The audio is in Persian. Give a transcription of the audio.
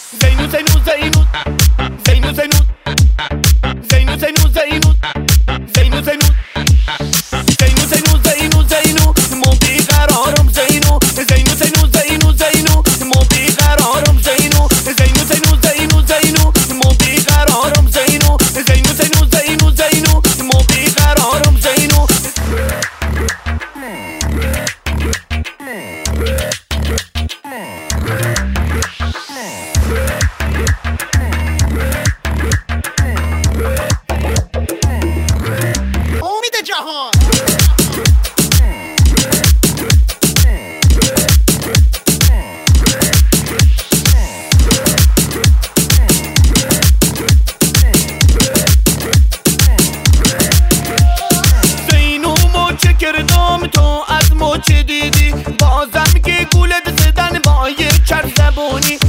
زینو زینو زینو زینو زینو زینو زینو زینو زینو زینو زینو زینو زینو زینو مو بیقرارم زینو زینو زینو زینو زینو مو بیقرارم زینو زینو زینو زینو زینو مو بیقرارم زینو زینو زینو زینو زینو مو بیقرارم زینو امید جهان زینو مچه کردم تو از مچه دیدی بازم که گولت زدن با یه چرب زبونی